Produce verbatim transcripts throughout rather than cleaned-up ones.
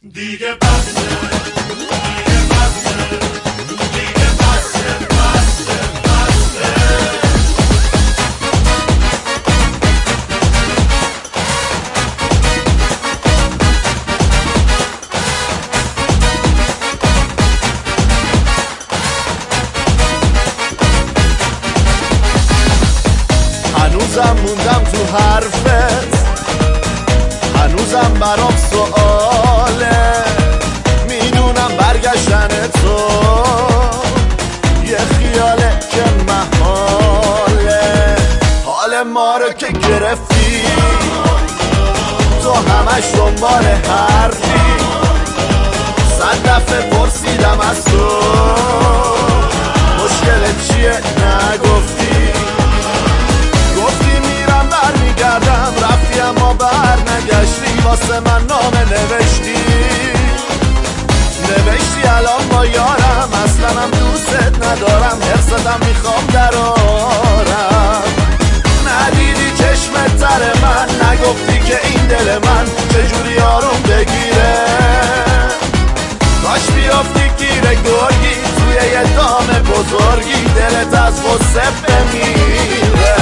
دیگه بسه دیگه بسه دیگه بسه بسه بسه هنوزم موندم تو حرفت، هنوزم برام سؤاله، میدونم برگشتن تو یه خیاله که محاله. حال ما رو که گرفتی تو همش دنبال حرفی، صد دفعه پرسیدم از تو مشکلت چیه نگفتی، گفتی میرم برمیگردم، رفتی اما بر نگشتی، واسه من نامه نوشتی نوشتی الان با یارم، اصلا هم دوستت ندارم، حرصتم میخوام درارم. ندیدی چشمت تر من، نگفتی که این دل من چجوری آروم بگیره، کاش بیافتی گیر گرگی توی یه دام بزرگی، دلت از غصه بمیره.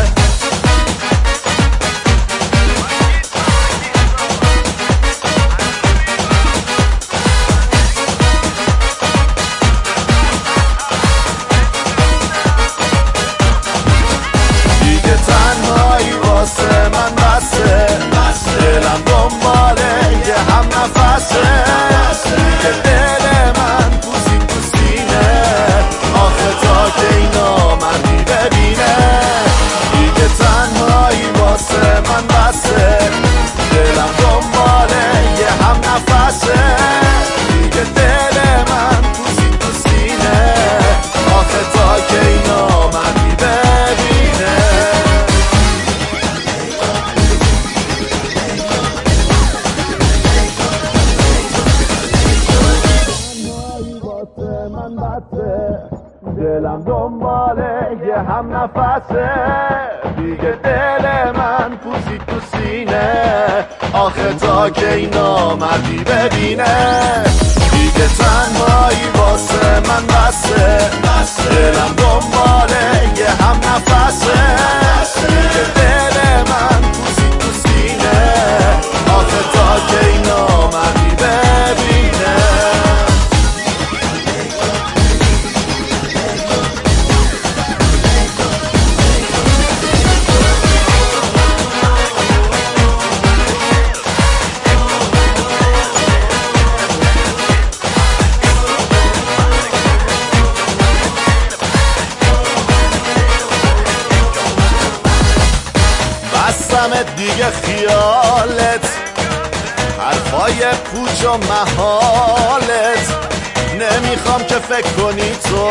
واسه من بسه دلم دنباله یه هم نفسه، که دل من پوزی تو سینه، آخه تا که اینا مردی ببینه. دیگه تنهایی واسه من بسه دلم دنباله یه هم نفسه، دیگه دل من پوزی تو سینه، آخه تا که اینا مردی ببینه. من بسه دلم دنباله یه هم نفسه، دیگه دل من پوزی تو سینه، آخه تا که اینا مردی ببینه. دیگه تنهایی واسه من بسه دلم دنباله یه هم نفسه، دیگه دل من پوزی تو سینه، آخه تا که اینا مردی ببینه. بستمت دیگه خیالت، حرفای پوچ و محالت، نمیخوام که فکر کنی تو،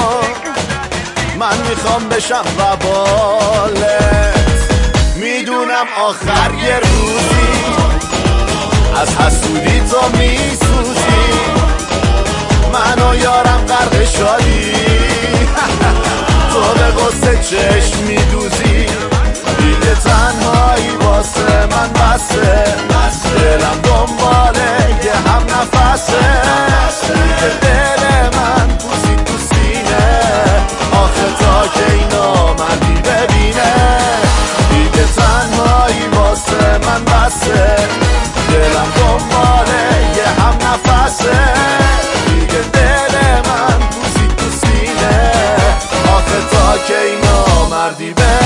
من میخوام بشم وبالت. میدونم آخر یه روزی از حسودی تو میسوزی، من و یارم غرق شادی، تو به غصه چشم میدوزی. دیگه تنهایی واسه من بسه دلم دنباله یه هم نفسه، دیگه دل من پوزی تو سینه، آخه تا که اینا مردی ببینه. دیگه تنهایی واسه من بسه دلم دنباله یه هم نفسه، دیگه دل من پوزی تو سینه، آخه تا که اینا مردی ببینه.